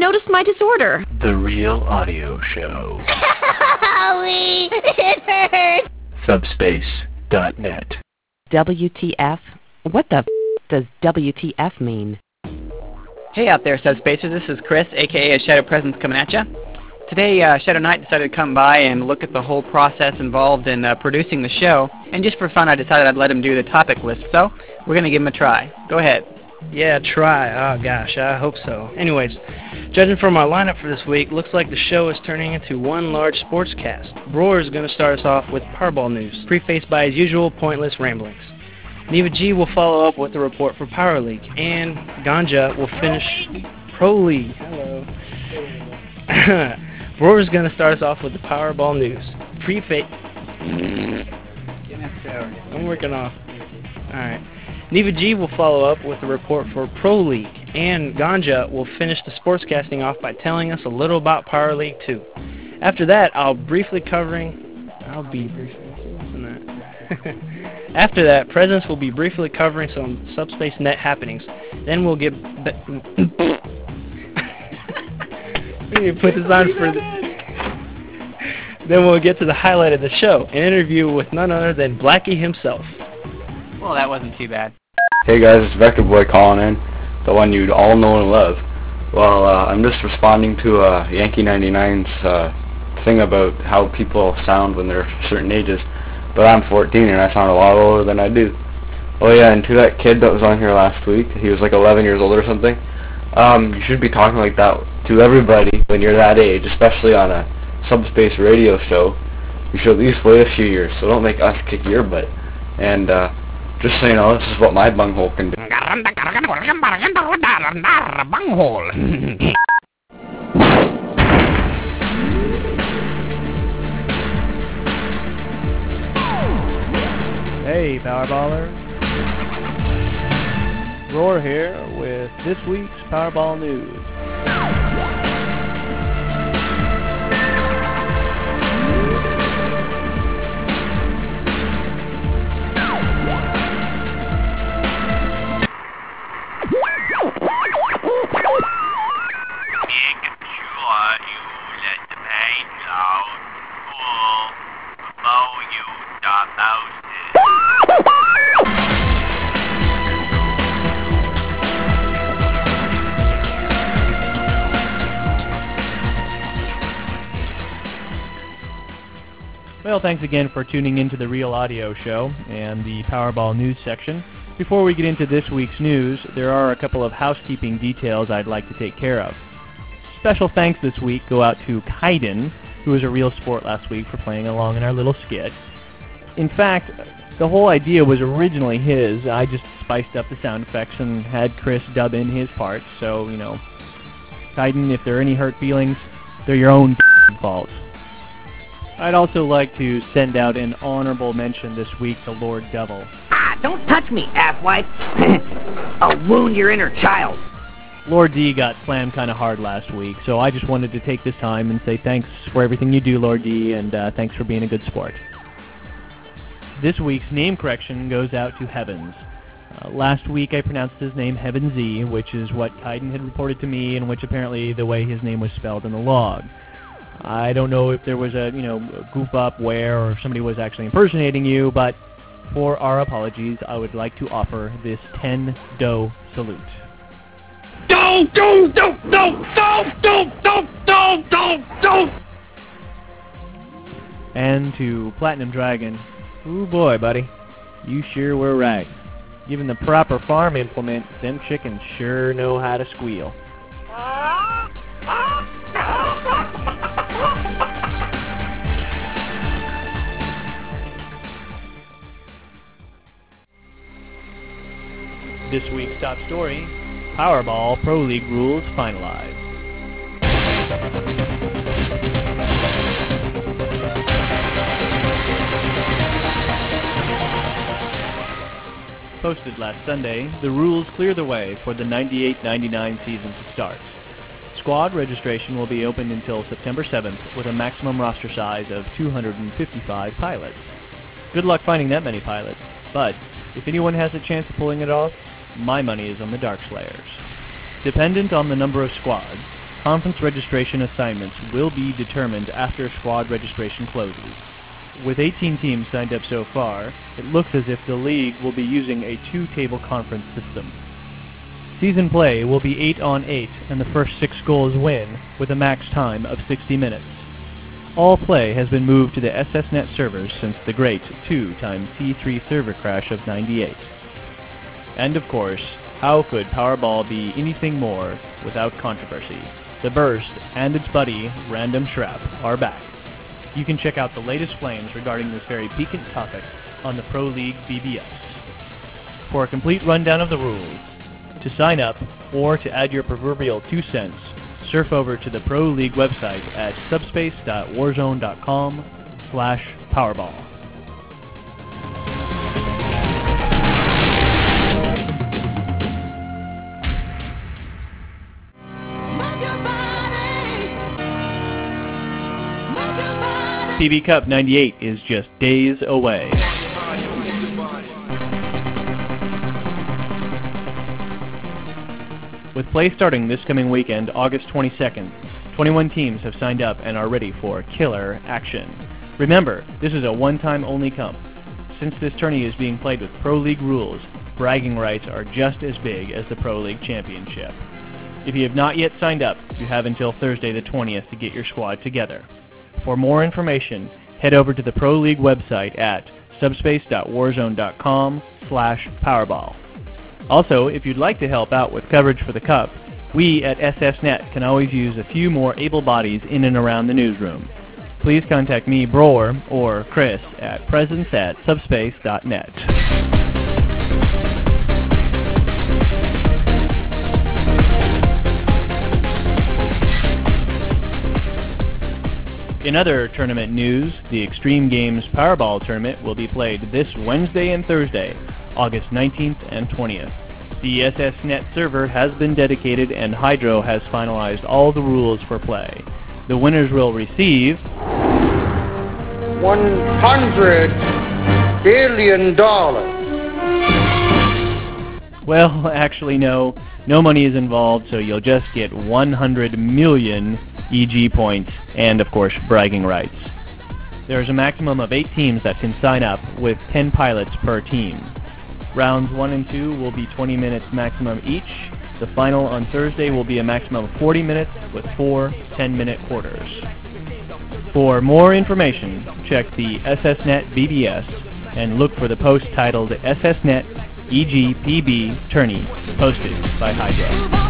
noticed my disorder. The Real Audio Show. Owie! It hurts! Subspace.net. WTF? What the does WTF mean? Hey out there, Subspacers, this is Chris, aka A Shadow Presence, coming at ya. Today, Shadow Knight decided to come by and look at the whole process involved in producing the show, and just for fun I decided I'd let him do the topic list, so we're going to give him a try. Go ahead. Yeah, try. Oh gosh, I hope so. Anyways, judging from our lineup for this week, looks like the show is turning into one large sportscast. Roar is going to start us off with Powerball news, prefaced by his usual pointless ramblings. Neva G will follow up with a report for Power League, and Ganja will finish Pro League. Hello. Roar is going to start us off with the Powerball news. I'm working off. Alright. Neva G will follow up with a report for Pro League, and Ganja will finish the sportscasting off by telling us a little about Power League 2. After that, After that, Presence will be briefly covering some Subspace Net happenings. Then we'll get we need to put this on for Then we'll get to the highlight of the show, an interview with none other than Blackie himself. Well, that wasn't too bad. Hey guys, it's Vector Boy calling in, the one you'd all know and love. Well, I'm just responding to Yankee 99's thing about how people sound when they're certain ages. But I'm 14 and I sound a lot older than I do. Oh yeah, and to that kid that was on here last week, he was like 11 years old or something. You should be talking like that to everybody when you're that age, especially on a subspace radio show. You should at least wait a few years, so don't make us kick your butt. And just so you know, this is what my bunghole can do. Hey, Powerballers. Roar here with this week's Powerball news. Well, thanks again for tuning into the Real Audio Show and the Powerball news section. Before we get into this week's news, there are a couple of housekeeping details I'd like to take care of. Special thanks this week go out to Kaiden, who was a real sport last week, for playing along in our little skit. In fact, the whole idea was originally his. I just spiced up the sound effects and had Chris dub in his parts, so, you know, Kaiden, if there are any hurt feelings, they're your own fault. I'd also like to send out an honorable mention this week to Lord Devil. Ah, don't touch me, asswipe. I'll wound your inner child. Lord D got slammed kind of hard last week, so I just wanted to take this time and say thanks for everything you do, Lord D, and thanks for being a good sport. This week's name correction goes out to Heavens. Last week I pronounced his name Heavensy, which is what Kaiden had reported to me, and which apparently the way his name was spelled in the log. I don't know if there was a, goof up where, or if somebody was actually impersonating you, but for our apologies, I would like to offer this 10-do salute. Do! And to Platinum Dragon, ooh boy, buddy, you sure were right. Given the proper farm implement, them chickens sure know how to squeal. This week's top story, Powerball Pro League rules finalized. Posted last Sunday, the rules clear the way for the 98-99 season to start. Squad registration will be open until September 7th with a maximum roster size of 255 pilots. Good luck finding that many pilots, but if anyone has a chance of pulling it off, my money is on the Dark Slayers. Dependent on the number of squads, conference registration assignments will be determined after squad registration closes. With 18 teams signed up so far, it looks as if the league will be using a two-table conference system. Season play will be 8-on-8, and the first 6 goals win, with a max time of 60 minutes. All play has been moved to the SSNet servers since the great 2x-T3 server crash of '98. And of course, how could Powerball be anything more without controversy? The Burst and its buddy, Random Shrap, are back. You can check out the latest flames regarding this very piquant topic on the Pro League BBS. For a complete rundown of the rules, to sign up, or to add your proverbial 2 cents, surf over to the Pro League website at subspace.warzone.com/Powerball. PB Cup 98 is just days away. With play starting this coming weekend, August 22nd, 21 teams have signed up and are ready for killer action. Remember, this is a one-time only comp. Since this tourney is being played with Pro League rules, bragging rights are just as big as the Pro League Championship. If you have not yet signed up, you have until Thursday the 20th to get your squad together. For more information, head over to the Pro League website at subspace.warzone.com/Powerball. Also, if you'd like to help out with coverage for the Cup, we at SSNet can always use a few more able bodies in and around the newsroom. Please contact me, Broer, or Chris at presence@subspace.net. In other tournament news, the Extreme Games Powerball Tournament will be played this Wednesday and Thursday, August 19th and 20th. The SSNet server has been dedicated and Hydro has finalized all the rules for play. The winners will receive $100 billion. Well, actually no money is involved, so you'll just get 100 million EG points and, of course, bragging rights. There is a maximum of 8 teams that can sign up, with 10 pilots per team. Rounds 1 and 2 will be 20 minutes maximum each. The final on Thursday will be a maximum of 40 minutes, with 4 10-minute quarters. For more information, check the SSNet BBS and look for the post titled SSNet EGPB Tourney, posted by Hydro.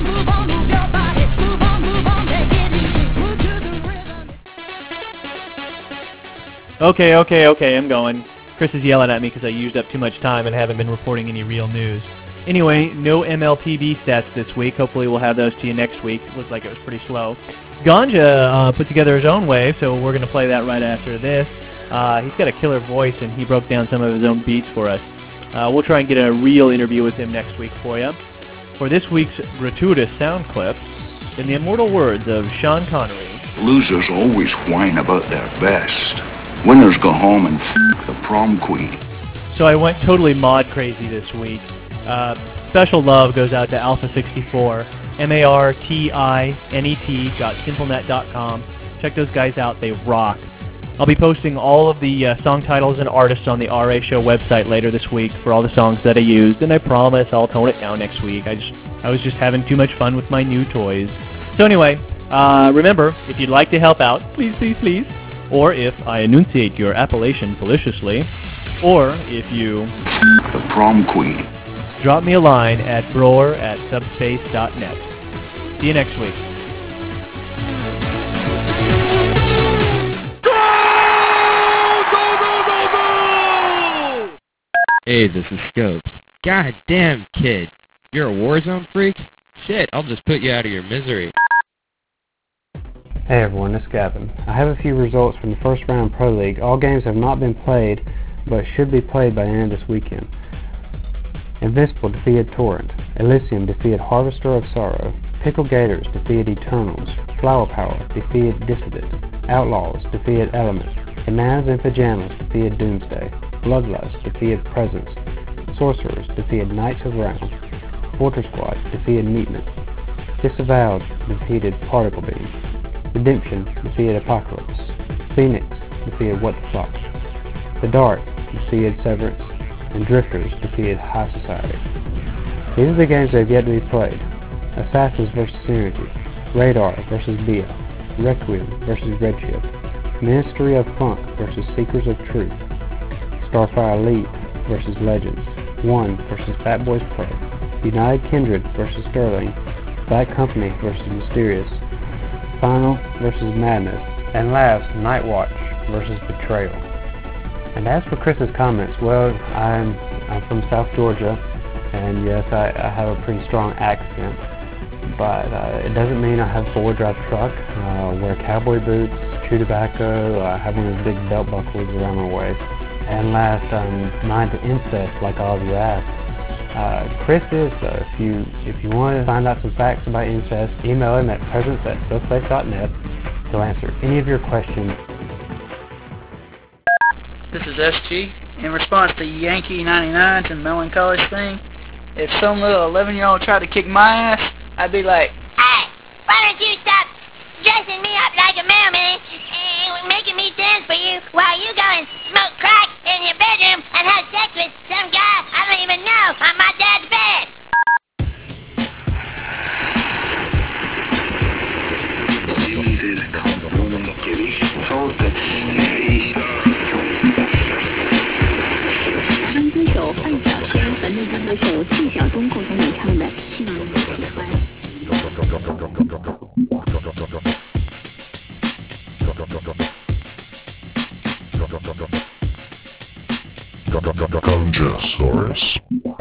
Okay, I'm going. Chris is yelling at me because I used up too much time and haven't been reporting any real news. Anyway, no MLPB stats this week. Hopefully we'll have those to you next week. Looks like it was pretty slow. Ganja put together his own wave, so we're going to play that right after this. He's got a killer voice, and he broke down some of his own beats for us. We'll try and get a real interview with him next week for you. For this week's gratuitous sound clip, in the immortal words of Sean Connery, losers always whine about their best. Winners go home and f*** the prom queen. So I went totally mod crazy this week. Special love goes out to Alpha64, martinet.simplenet.com. Check those guys out, they rock. I'll be posting all of the song titles and artists on the RA Show website later this week for all the songs that I used, and I promise I'll tone it down next week. I was just having too much fun with my new toys. So anyway, remember, if you'd like to help out, please, or if I enunciate your appellation maliciously, or if you the prom queen, drop me a line at broer@subspace.net. See you next week. Hey, this is Scopes. God damn, kid. You're a Warzone freak? Shit, I'll just put you out of your misery. Hey everyone, it's Gavin. I have a few results from the first round Pro League. All games have not been played, but should be played by the end of this weekend. Invincible defeated Torrent. Elysium defeated Harvester of Sorrow. Pickle Gators defeated Eternals. Flower Power defeated Dissident. Outlaws defeated Element. Bananas in Pajamas defeated Doomsday. Bloodlust defeated Presence. Sorcerers defeated Knights of Round. Fortress Squad defeated Meatman. Disavowed defeated Particle Beam. Redemption defeated Apocalypse. Phoenix defeated What the Fuck. The Dark defeated Severance. And Drifters defeated High Society. These are the games that have yet to be played. Assassins vs. Synergy. Radar vs. BIA. Requiem vs. Redshift. Ministry of Funk vs. Seekers of Truth. Starfire Elite vs. Legends. One vs. Fat Boys Pro. United Kindred vs. Sterling. Bad Company vs. Mysterious. Final vs. Madness. And last, Nightwatch vs. Betrayal. And as for Chris's comments, well, I'm from South Georgia, and yes, I have a pretty strong accent, but it doesn't mean I have a four-wheel drive truck, wear cowboy boots, chew tobacco, have one of those big belt buckles around my waist. And last, I'm not into incest like all of you asked. Chris is, if you want to find out some facts about incest, email him at presence@sosafe.net. He'll answer any of your questions. This is SG. In response to Yankee 99's and Melancholy's thing, if some little 11-year-old tried to kick my ass, I'd be like, "Hey, why don't you stop dressing me up like a mailman and making me dance for you while you go and smoke crack in your bedroom and have sex with some guy I don't even know on my dad's bed?" Gonjasaurus.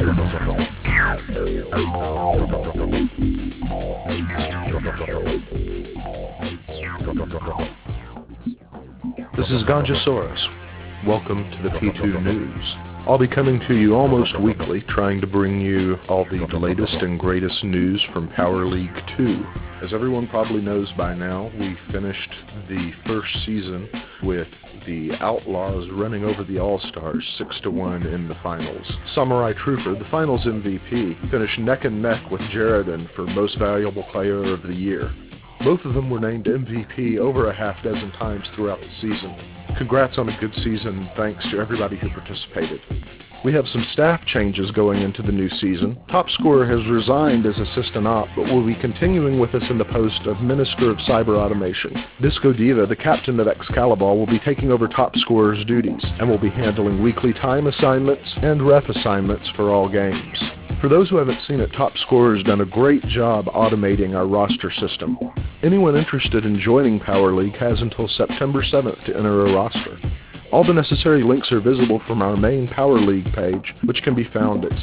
This is Gonjasaurus. Welcome to the P2 News. I'll be coming to you almost weekly, trying to bring you all the latest and greatest news from Power League 2. As everyone probably knows by now, we finished the first season with the Outlaws running over the All-Stars 6-1 in the finals. Samurai Trooper, the finals MVP, finished neck and neck with Jaredon for Most Valuable Player of the Year. Both of them were named MVP over a half dozen times throughout the season. Congrats on a good season, and thanks to everybody who participated. We have some staff changes going into the new season. Top Scorer has resigned as assistant op, but will be continuing with us in the post of Minister of Cyber Automation. Disco Diva, the captain of Excalibur, will be taking over Top Scorer's duties, and will be handling weekly time assignments and ref assignments for all games. For those who haven't seen it, Top Scorer has done a great job automating our roster system. Anyone interested in joining Power League has until September 7th to enter a roster. All the necessary links are visible from our main Power League page, which can be found at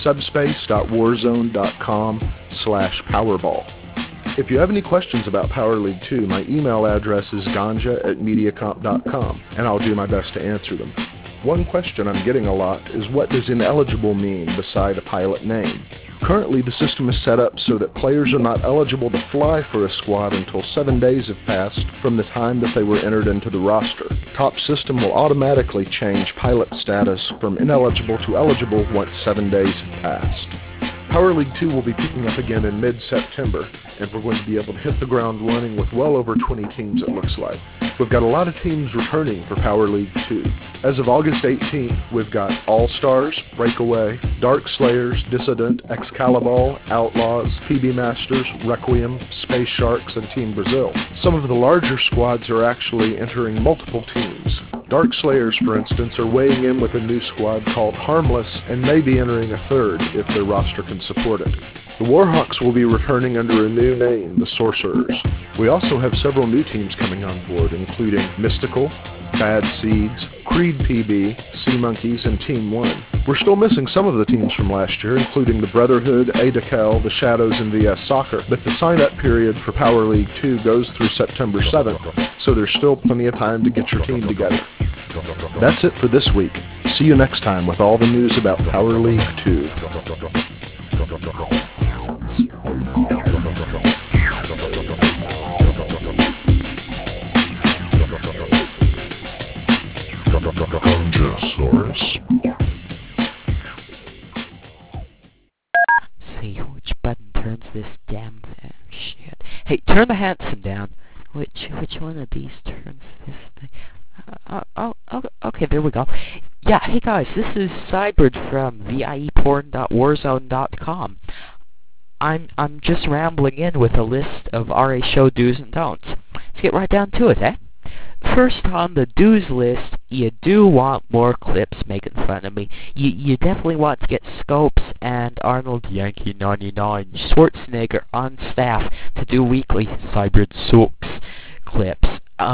subspace.warzone.com/powerball. If you have any questions about Power League 2, my email address is ganja@mediacomp.com, and I'll do my best to answer them. One question I'm getting a lot is, what does ineligible mean beside a pilot name? Currently, the system is set up so that players are not eligible to fly for a squad until 7 days have passed from the time that they were entered into the roster. Top System will automatically change pilot status from ineligible to eligible once 7 days have passed. Power League 2 will be picking up again in mid-September, and we're going to be able to hit the ground running with well over 20 teams, it looks like. We've got a lot of teams returning for Power League 2. As of August 18th, we've got All-Stars, Breakaway, Dark Slayers, Dissident, Excalibur, Outlaws, PB Masters, Requiem, Space Sharks, and Team Brazil. Some of the larger squads are actually entering multiple teams. Dark Slayers, for instance, are weighing in with a new squad called Harmless and may be entering a third if their roster can support it. The Warhawks will be returning under a new name, the Sorcerers. We also have several new teams coming on board, including Mystical, Bad Seeds, Creed PB, Sea Monkeys, and Team 1. We're still missing some of the teams from last year, including the Brotherhood, Adakel, the Shadows, and VS Soccer, but the sign-up period for Power League 2 goes through September 7th, so there's still plenty of time to get your team together. That's it for this week. See you next time with all the news about Power League 2. Gonjasaurus. See which button turns this damn thing. Shit. Hey, turn the Hanson down. Which one of these turns this thing? Okay, there we go. Yeah, hey guys, this is Cybrid from vieporn.warzone.com. I'm just rambling in with a list of RA show do's and don'ts. Let's get right down to it, eh? First on the do's list, you do want more clips making fun of me. You definitely want to get Scopes and Arnold Yankee 99 Schwarzenegger on staff to do weekly Cybrid Sucks clips.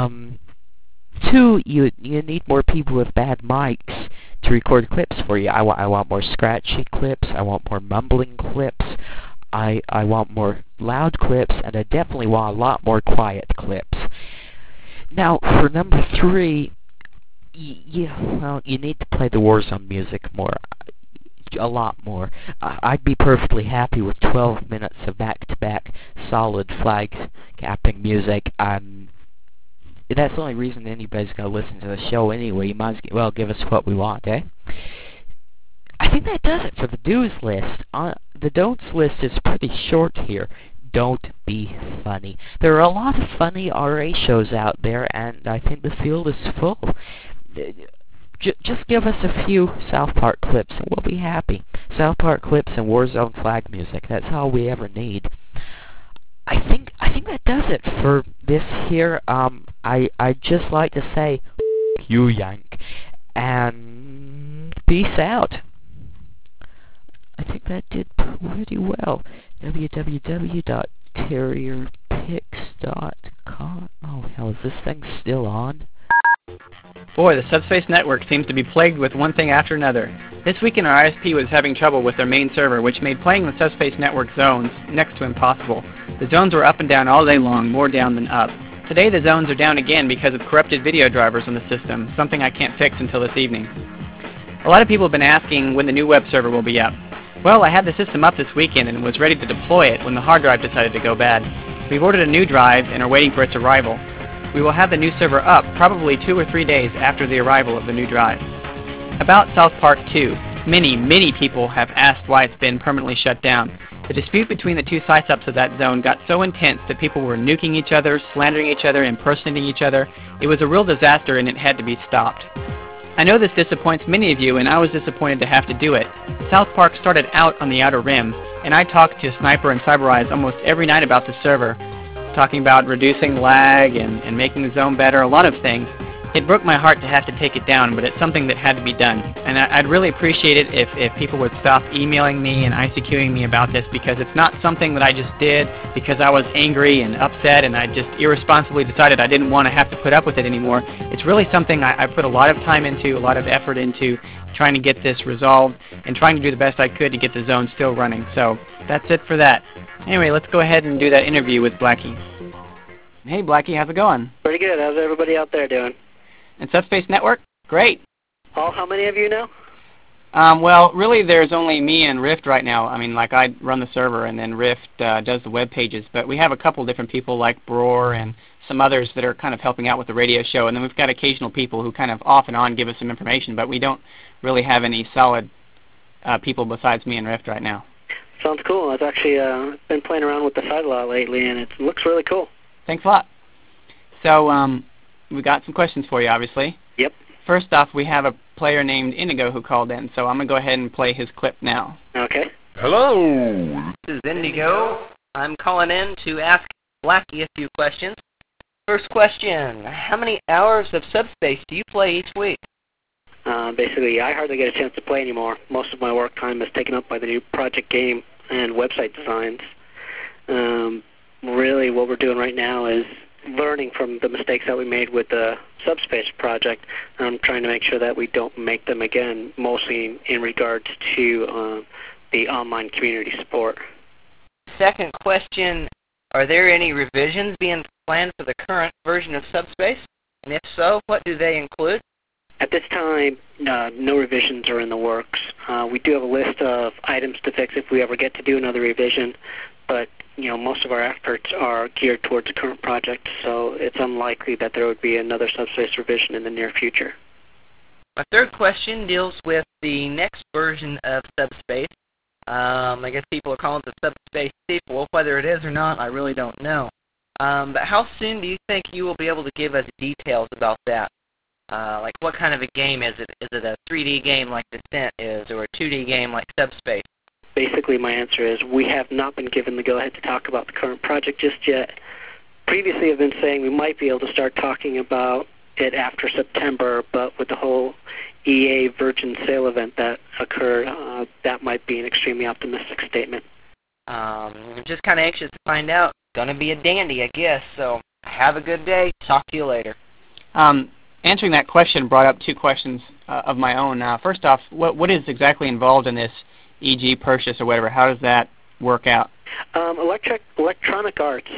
2, you need more people with bad mics to record clips for you. I want more scratchy clips, I want more mumbling clips, I want more loud clips, and I definitely want a lot more quiet clips. Now, for number 3, you need to play the Warzone music more. A lot more. I'd be perfectly happy with 12 minutes of back-to-back solid flag-capping music. That's the only reason anybody's going to listen to the show anyway. You might as well give us what we want, eh? I think that does it for the do's list. The don'ts list is pretty short here. Don't be funny. There are a lot of funny RA shows out there, and I think the field is full. Just give us a few South Park clips, and we'll be happy. South Park clips and Warzone flag music. That's all we ever need. I think that does it for this here. I'd just like to say, you Yank, and peace out. I think that did pretty well. www.terrierpics.com. Oh hell, is this thing still on? Boy, the Subspace Network seems to be plagued with one thing after another. This weekend our ISP was having trouble with their main server, which made playing the Subspace Network zones next to impossible. The zones were up and down all day long, more down than up. Today the zones are down again because of corrupted video drivers on the system, something I can't fix until this evening. A lot of people have been asking when the new web server will be up. Well, I had the system up this weekend and was ready to deploy it when the hard drive decided to go bad. We've ordered a new drive and are waiting for its arrival. We will have the new server up probably 2 or 3 days after the arrival of the new drive. About South Park 2, many people have asked why it's been permanently shut down. The dispute between the two site-ups of that zone got so intense that people were nuking each other, slandering each other, impersonating each other. It was a real disaster and it had to be stopped. I know this disappoints many of you, and I was disappointed to have to do it. South Park started out on the Outer Rim, and I talked to Sniper and Cyberize almost every night about the server, talking about reducing lag and making the zone better, a lot of things. It broke my heart to have to take it down, but it's something that had to be done. And I'd really appreciate it if people would stop emailing me and ICQing me about this, because it's not something that I just did because I was angry and upset and I just irresponsibly decided I didn't want to have to put up with it anymore. It's really something I put a lot of time into, a lot of effort into trying to get this resolved and trying to do the best I could to get the zone still running. So that's it for that. Anyway, let's go ahead and do that interview with Blackie. Hey Blackie, how's it going? Pretty good. How's everybody out there doing? And Subspace Network? Great. How many of you now? Well, really there's only me and Rift right now. I mean, like I run the server and then Rift does the web pages, but we have a couple different people like Broer and some others that are kind of helping out with the radio show, and then we've got occasional people who kind of off and on give us some information, but we don't really have any solid people besides me and Rift right now. Sounds cool. I've actually been playing around with the site a lot lately, and it looks really cool. Thanks a lot. So, we got some questions for you, obviously. Yep. First off, we have a player named Indigo who called in, so I'm going to go ahead and play his clip now. Okay. Hello! This is Indigo. I'm calling in to ask Blackie a few questions. First question, how many hours of Subspace do you play each week? Basically, I hardly get a chance to play anymore. Most of my work time is taken up by the new project game and website designs. Really, what we're doing right now is learning from the mistakes that we made with the Subspace project. I'm trying to make sure that we don't make them again, mostly in regards to the online community support. Second question, are there any revisions being planned for the current version of Subspace? And if so, what do they include? At this time, no revisions are in the works. We do have a list of items to fix if we ever get to do another revision, but most of our efforts are geared towards the current project, so it's unlikely that there would be another Subspace revision in the near future. My third question deals with the next version of Subspace. I guess people are calling it the subspace sequel. Whether it is or not, I really don't know. But how soon do you think you will be able to give us details about that? Like what kind of a game is it? Is it a 3D game like Descent is, or a 2D game like Subspace? Basically, my answer is we have not been given the go-ahead to talk about the current project just yet. Previously, I've been saying we might be able to start talking about it after September, but with the whole EA Virgin sale event that occurred, that might be an extremely optimistic statement. I'm just kind of anxious to find out. Gonna be a dandy, I guess, so have a good day. Talk to you later. Answering that question brought up two questions of my own. First off, what is exactly involved in this EG purchase or whatever? How does that work out? Electronic Arts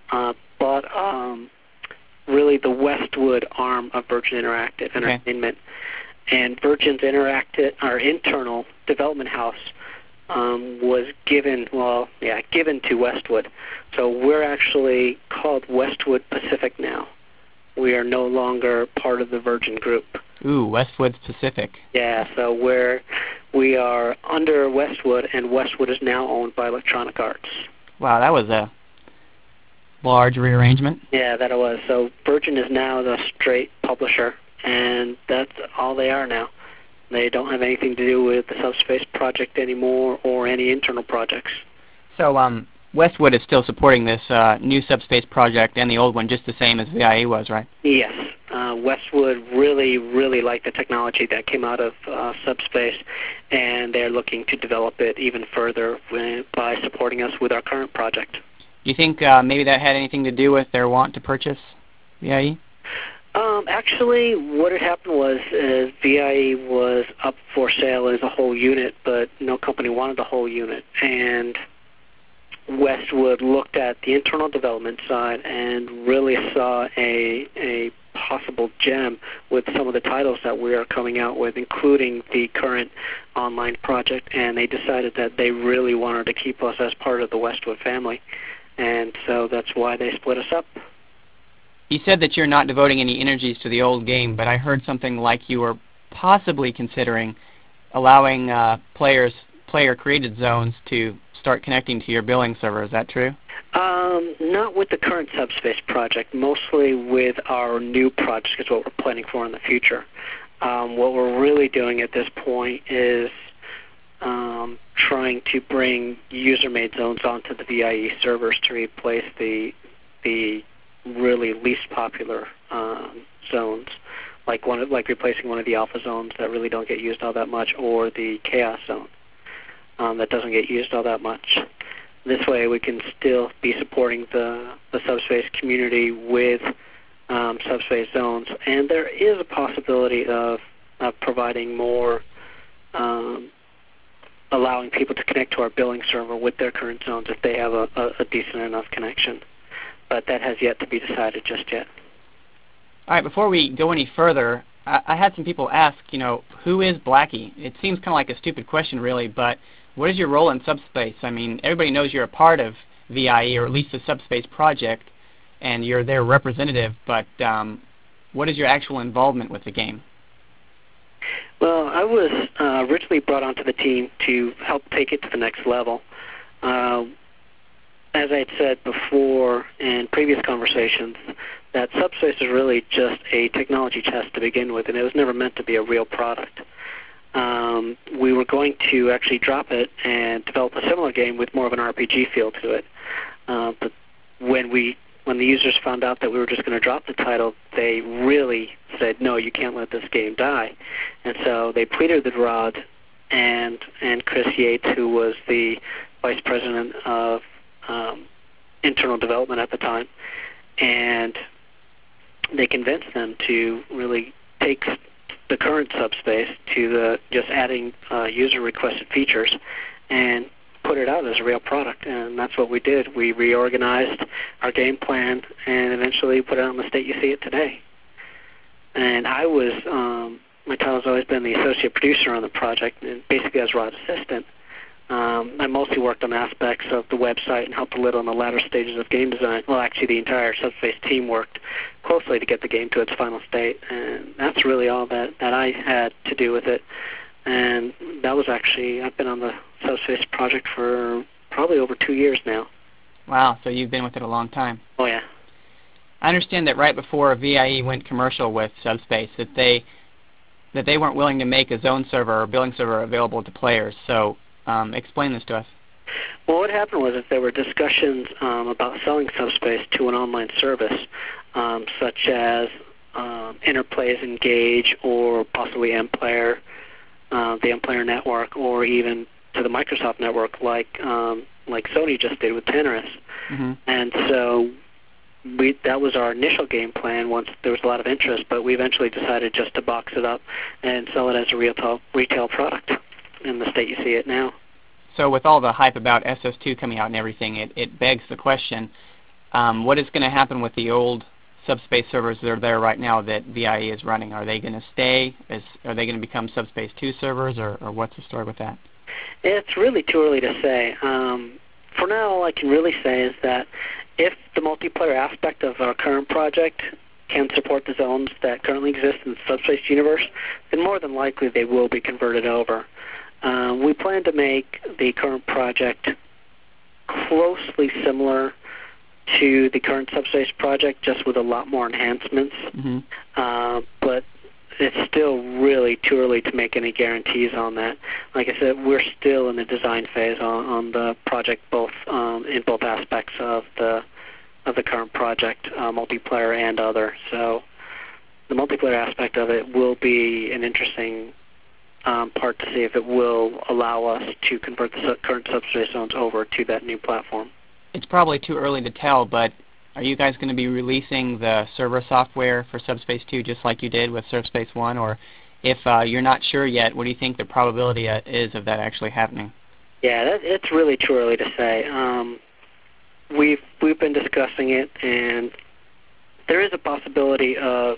bought really the Westwood arm of Virgin Interactive Entertainment, and Virgin's internal development house was given to Westwood. So we're actually called Westwood Pacific now. We are no longer part of the Virgin Group. Ooh, Westwood Pacific. Yeah, so we are under Westwood, and Westwood is now owned by Electronic Arts. Wow, that was a large rearrangement. Yeah, that it was. So Virgin is now the straight publisher, and that's all they are now. They don't have anything to do with the Subspace project anymore or any internal projects. So Westwood is still supporting this new Subspace project and the old one just the same as VIE was, right? Yes. Westwood really, really liked the technology that came out of Subspace, and they're looking to develop it even further by supporting us with our current project. Do you think maybe that had anything to do with their want to purchase VIE? Actually, what had happened was VIE was up for sale as a whole unit, but no company wanted the whole unit. And Westwood looked at the internal development side and really saw a possible gem with some of the titles that we are coming out with, including the current online project, and they decided that they really wanted to keep us as part of the Westwood family. And so that's why they split us up. You said that you're not devoting any energies to the old game, but I heard something like you were possibly considering allowing player-created zones to start connecting to your billing server. Is that true? Not with the current Subspace project. Mostly with our new project is what we're planning for in the future. What we're really doing at this point is trying to bring user-made zones onto the VIE servers to replace the really least popular zones, like replacing one of the alpha zones that really don't get used all that much, or the chaos zone that doesn't get used all that much. This way we can still be supporting the Subspace community with Subspace zones, and there is a possibility of providing more, allowing people to connect to our billing server with their current zones if they have a decent enough connection. But that has yet to be decided just yet. All right, before we go any further, I had some people ask, who is Blackie? It seems kind of like a stupid question, really, but what is your role in Subspace? I mean, everybody knows you're a part of VIE, or at least the Subspace project, and you're their representative, but what is your actual involvement with the game? Well, I was originally brought onto the team to help take it to the next level. As I had said before in previous conversations, that Subspace is really just a technology test to begin with, and it was never meant to be a real product. We were going to actually drop it and develop a similar game with more of an RPG feel to it. But when the users found out that we were just going to drop the title, they really said, no, you can't let this game die. And so they pleaded the rod, and Chris Yates, who was the vice president of internal development at the time, and they convinced them to really take the current Subspace to just adding user-requested features and put it out as a real product. And that's what we did. We reorganized our game plan and eventually put it on the state you see it today. And I was, my title has always been the associate producer on the project, and basically as Rod's assistant. I mostly worked on aspects of the website and helped a little in the latter stages of game design. Well, actually, the entire Subspace team worked closely to get the game to its final state, and that's really all that I had to do with it. And that was actually, I've been on the Subspace project for probably over 2 years now. Wow, so you've been with it a long time. Oh, yeah. I understand that right before VIE went commercial with Subspace, that they weren't willing to make a zone server or billing server available to players. So explain this to us. Well, what happened was that there were discussions about selling Subspace to an online service, such as Interplay's Engage or possibly MPlayer, the MPlayer network, or even to the Microsoft network, like Sony just did with Tenorus. Mm-hmm. And so that was our initial game plan once there was a lot of interest, but we eventually decided just to box it up and sell it as a retail product in the state you see it now. So with all the hype about SS2 coming out and everything, it begs the question, what is going to happen with the old Subspace servers that are there right now that VIE is running? Are they going to stay? Are they going to become Subspace 2 servers, or what's the story with that? It's really too early to say. For now, all I can really say is that if the multiplayer aspect of our current project can support the zones that currently exist in the Subspace universe, then more than likely they will be converted over. We plan to make the current project closely similar to the current Subspace project, just with a lot more enhancements. Mm-hmm. But it's still really too early to make any guarantees on that. Like I said, we're still in the design phase on the project, both in both aspects of the current project, multiplayer and other. So the multiplayer aspect of it will be an interesting part to see if it will allow us to convert the current Subspace zones over to that new platform. It's probably too early to tell, but are you guys going to be releasing the server software for Subspace 2 just like you did with Subspace 1? Or if you're not sure yet, what do you think the probability is of that actually happening? Yeah, it's really too early to say. We've been discussing it, and there is a possibility of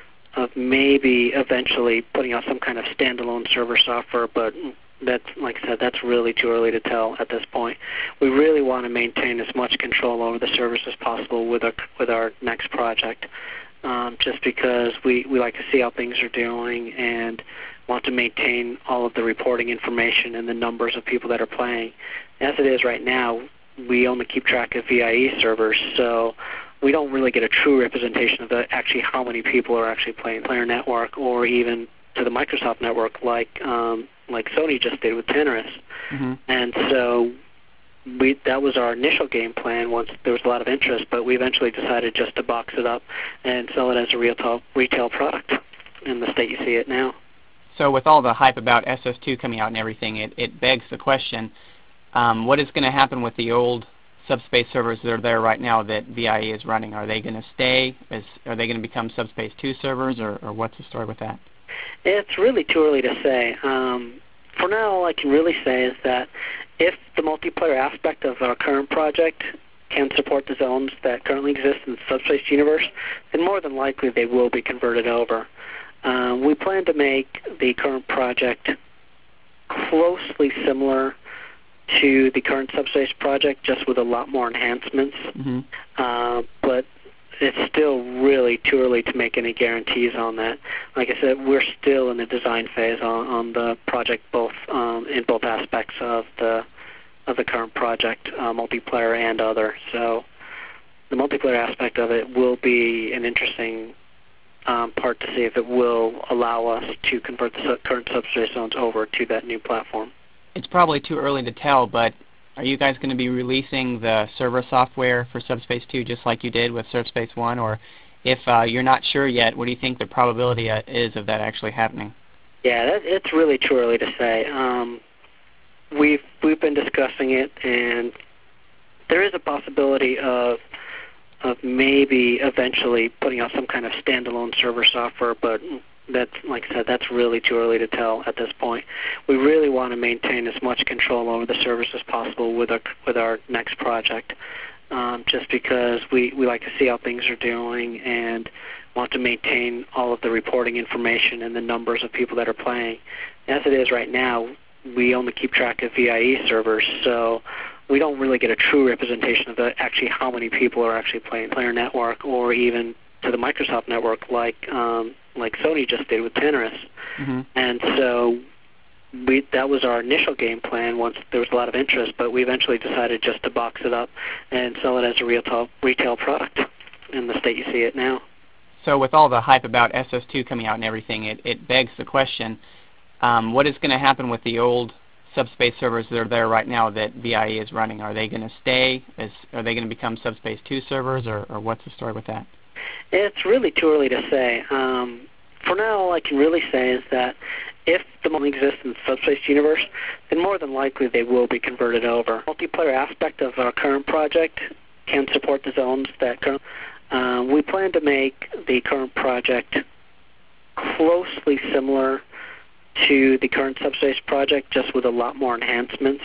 maybe eventually putting out some kind of standalone server software, but that's, like I said, that's really too early to tell at this point. We really want to maintain as much control over the service as possible with our next project, just because we like to see how things are doing and want to maintain all of the reporting information and the numbers of people that are playing. As it is right now, we only keep track of VIE servers, so we don't really get a true representation of actually how many people are actually playing Player Network, or even to the Microsoft network, like Sony just did with Tenorus. Mm-hmm. And so that was our initial game plan once there was a lot of interest, but we eventually decided just to box it up and sell it as a retail product in the state you see it now. So with all the hype about SS2 coming out and everything, it begs the question, what is going to happen with the old Subspace servers that are there right now that VIE is running? Are they going to stay? Are they going to become Subspace 2 servers, or what's the story with that? It's really too early to say. For now, all I can really say is that if the multiplayer aspect of our current project can support the zones that currently exist in the Subspace universe, then more than likely they will be converted over. We plan to make the current project closely similar to the current Subspace project, just with a lot more enhancements. Mm-hmm. But it's still really too early to make any guarantees on that. Like I said, we're still in the design phase on the project, both in both aspects of the current project, multiplayer and other. So the multiplayer aspect of it will be an interesting part to see if it will allow us to convert the current Subspace zones over to that new platform. It's probably too early to tell, but are you guys going to be releasing the server software for Subspace 2 just like you did with Subspace 1? Or if you're not sure yet, what do you think the probability is of that actually happening? Yeah, it's really too early to say. We've been discussing it, and there is a possibility of maybe eventually putting out some kind of standalone server software, but that's, like I said, that's really too early to tell at this point. We really want to maintain as much control over the service as possible with our next project, just because we like to see how things are doing and want to maintain all of the reporting information and the numbers of people that are playing. As it is right now, we only keep track of VIE servers, so we don't really get a true representation of actually how many people are actually playing Player Network, or even to the Microsoft network, like Sony just did with Tenorus. Mm-hmm. And so that was our initial game plan once there was a lot of interest, but we eventually decided just to box it up and sell it as a retail product in the state you see it now. So with all the hype about SS2 coming out and everything, it begs the question, what is going to happen with the old subspace servers that are there right now that VIE is running? Are they going to stay? Are they going to become Subspace 2 servers, or what's the story with that? It's really too early to say. For now, all I can really say is that if the model exists in the Subspace universe, then more than likely they will be converted over. The multiplayer aspect of our current project can support the zones that we plan to make the current project closely similar to the current Subspace project, just with a lot more enhancements.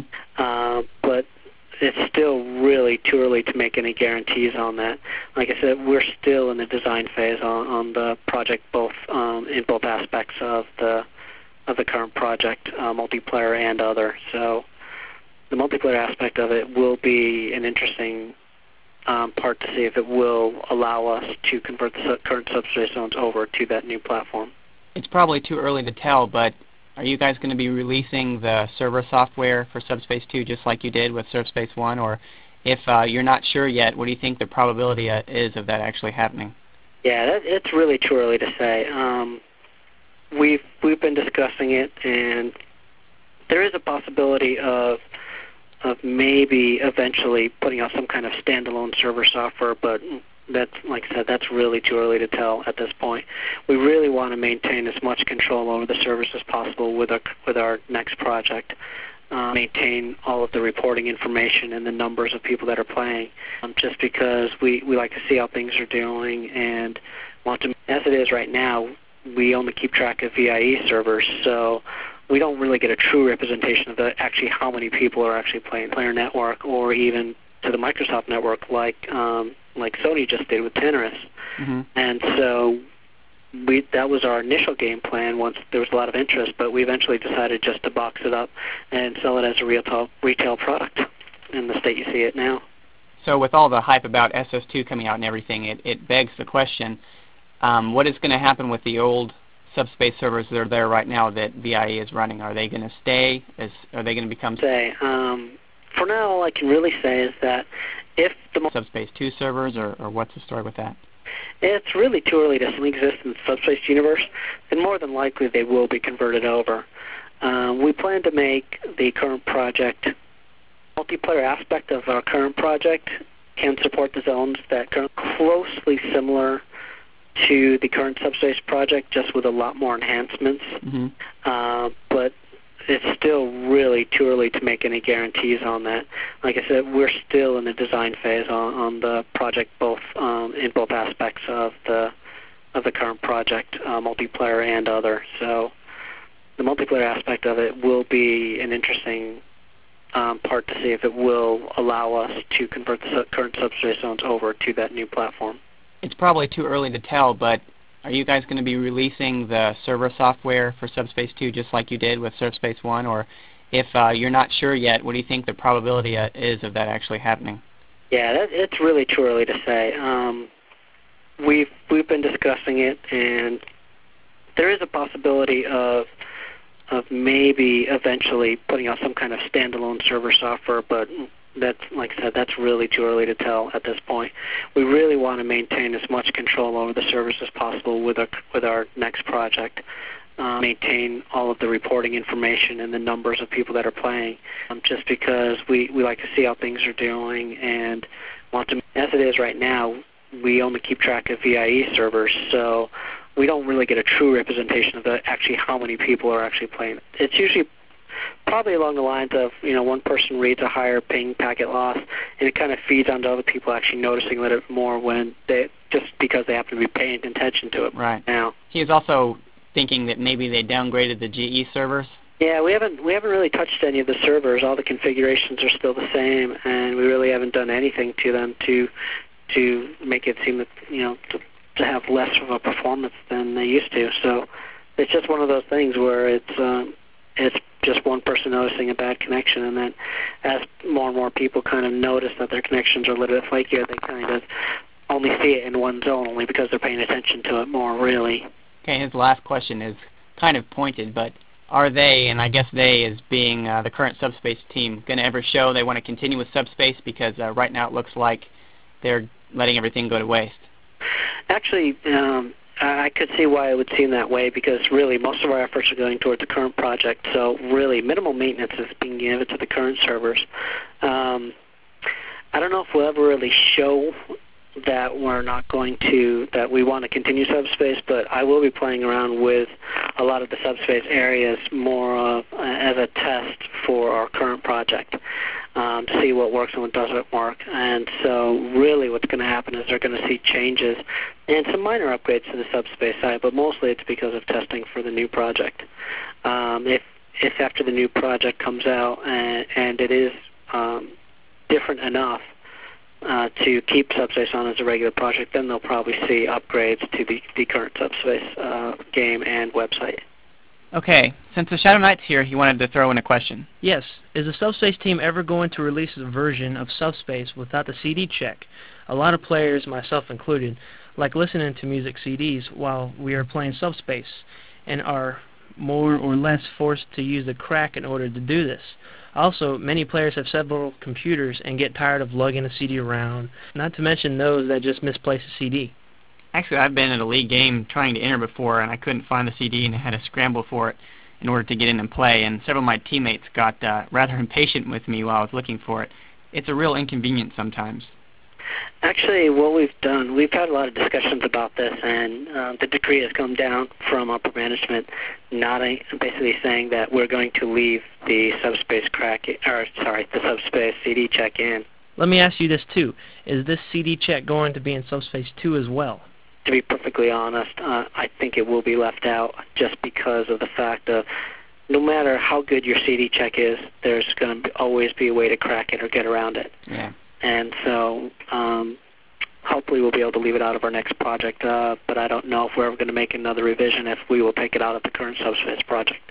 But it's still really too early to make any guarantees on that. Like I said, we're still in the design phase on the project, both in both aspects of the current project, multiplayer and other. So the multiplayer aspect of it will be an interesting part to see if it will allow us to convert the current Subspace zones over to that new platform. It's probably too early to tell, but are you guys going to be releasing the server software for Subspace 2 just like you did with Subspace 1? Or if you're not sure yet, what do you think the probability is of that actually happening? Yeah, it's really too early to say. We've been discussing it, and there is a possibility of maybe eventually putting out some kind of standalone server software, but that's, like I said, that's really too early to tell at this point. We really want to maintain as much control over the servers as possible with our next project. Maintain all of the reporting information and the numbers of people that are playing, just because we like to see how things are doing and want to. As it is right now, we only keep track of VIE servers, so we don't really get a true representation of actually how many people are actually playing Player Network, or even to the Microsoft Network, like Sony just did with Tenorus. And so that was our initial game plan once there was a lot of interest, but we eventually decided just to box it up and sell it as a retail product in the state you see it now. So with all the hype about SS2 coming out and everything, it begs the question, what is going to happen with the old Subspace servers that are there right now that VIE is running? Are they going to stay? Are they going to become... For now, all I can really say is that if the Subspace 2 servers, or what's the story with that? It's really too early to exist in the Subspace universe, and more than likely they will be converted over. We plan to make the current project, multiplayer aspect of our current project can support the zones that are closely similar to the current Subspace project, just with a lot more enhancements. But it's still really too early to make any guarantees on that. Like I said, we're still in the design phase on the project, both in both aspects of the current project, multiplayer and other. So the multiplayer aspect of it will be an interesting part to see if it will allow us to convert the current Subspace zones over to that new platform. It's probably too early to tell, but are you guys going to be releasing the server software for Subspace 2 just like you did with Subspace 1? Or if you're not sure yet, what do you think the probability is of that actually happening? Yeah, it's really too early to say. We've been discussing it, and there is a possibility of maybe eventually putting out some kind of standalone server software, but that's, like I said, that's really too early to tell at this point. We really want to maintain as much control over the servers as possible with our next project. Maintain all of the reporting information and the numbers of people that are playing, just because we like to see how things are doing and want to. As it is right now, we only keep track of VIE servers, so we don't really get a true representation of actually how many people are actually playing. It's usually probably along the lines of, one person reads a higher ping packet loss, and it kind of feeds onto other people actually noticing a little bit more when just because they happen to be paying attention to it right now. He was also thinking that maybe they downgraded the GE servers. Yeah, we haven't really touched any of the servers. All the configurations are still the same, and we really haven't done anything to them to make it seem that to have less of a performance than they used to. So it's just one of those things where it's just one person noticing a bad connection, and then as more and more people kind of notice that their connections are a little bit flakier, they kind of only see it in one zone only because they're paying attention to it more, really. Okay, his last question is kind of pointed, but are they, and I guess they as being the current Subspace team, going to ever show they want to continue with Subspace? Because right now it looks like they're letting everything go to waste. Actually, I could see why it would seem that way, because really most of our efforts are going toward the current project, so really minimal maintenance is being given to the current servers. I don't know if we'll ever really show that we're not going to, that we want to continue Subspace, but I will be playing around with a lot of the Subspace areas more as a test for our current project, to see what works and what doesn't work. And so really what's going to happen is they're going to see changes and some minor upgrades to the Subspace side, but mostly it's because of testing for the new project. If after the new project comes out and it is different enough to keep Subspace on as a regular project, then they'll probably see upgrades to the current Subspace game and website. Okay, since the Shadow Knight's here, he wanted to throw in a question. Yes. Is the Subspace team ever going to release a version of Subspace without the CD check? A lot of players, myself included, like listening to music CDs while we are playing Subspace, and are more or less forced to use the crack in order to do this. Also, many players have several computers and get tired of lugging a CD around, not to mention those that just misplace a CD. Actually, I've been in a league game trying to enter before, and I couldn't find the CD, and I had to scramble for it in order to get in and play, and several of my teammates got rather impatient with me while I was looking for it. It's a real inconvenience sometimes. Actually, what we've done, we've had a lot of discussions about this, and the decree has come down from upper management, basically saying that we're going to leave the Subspace the Subspace CD check in. Let me ask you this too: is this CD check going to be in Subspace 2 as well? To be perfectly honest, I think it will be left out, just because of the fact of no matter how good your CD check is, there's going to always be a way to crack it or get around it. Yeah. And so hopefully we'll be able to leave it out of our next project, but I don't know if we're ever going to make another revision, if we will take it out of the current Subspace project.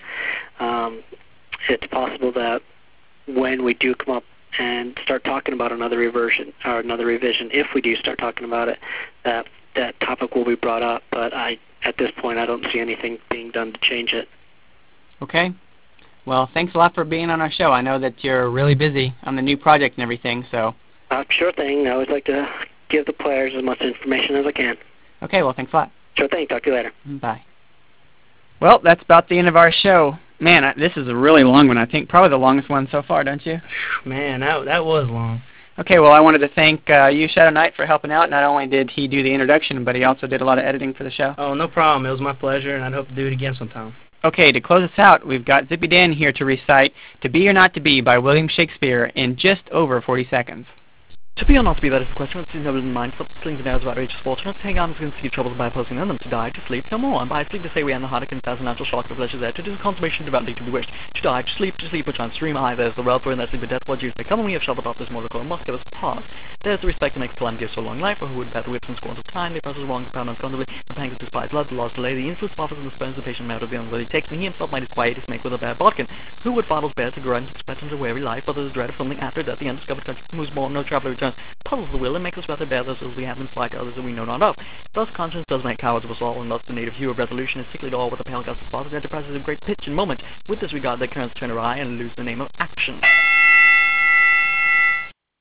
It's possible that when we do come up and start talking about another revision, if we do start talking about it, that topic will be brought up, but at this point I don't see anything being done to change it. Okay. Well, thanks a lot for being on our show. I know that you're really busy on the new project and everything, so... Sure thing. I always like to give the players as much information as I can. Okay, well, thanks a lot. Sure thing. Talk to you later. Bye. Well, that's about the end of our show. Man, this is a really long one, I think. Probably the longest one so far, don't you? Man, that was long. Okay, well, I wanted to thank you, Shadow Knight, for helping out. Not only did he do the introduction, but he also did a lot of editing for the show. Oh, no problem. It was my pleasure, and I'd hope to do it again sometime. Okay, to close us out, we've got Zippy Dan here to recite To Be or Not to Be by William Shakespeare in just over 40 seconds. To be or not to be, that is the question. It's never in mind. Stop slings and arrows of outrageous fortune. Hang on to conceive troubles by opposing them. To die, to sleep, no more. And by sleep to say we are in the heart of thousand natural shocks of pleasure there. To do consummation devoutly to be wished. To die, to sleep, which on stream high. There's the realm for in that sleep of death. What Jews say, come when we have shovelled off this mortal coil, must give us pause. There's the respect that makes calamity of so long life, or who would bear the whips and scorns of time. They process wrongs found unconsciously. The pangs of despised love, the lost delay, the insolence of office and the spurns of patient merit of the unworthy takes. And he himself might disquiet his make with a bare bodkin. Who would fathers bear to grind expectant a weary life, but there's dread of something after death, the undiscovered country from whose born no traveller returns. Puzzles the will and makes us rather bear those as we have been fly to others that we know not of. Thus conscience does make cowards of us all, and thus the native hue of resolution is sickly all with a pale gust of thought, and enterprises of great pitch and moment. With this regard their currents turn awry and lose the name of action.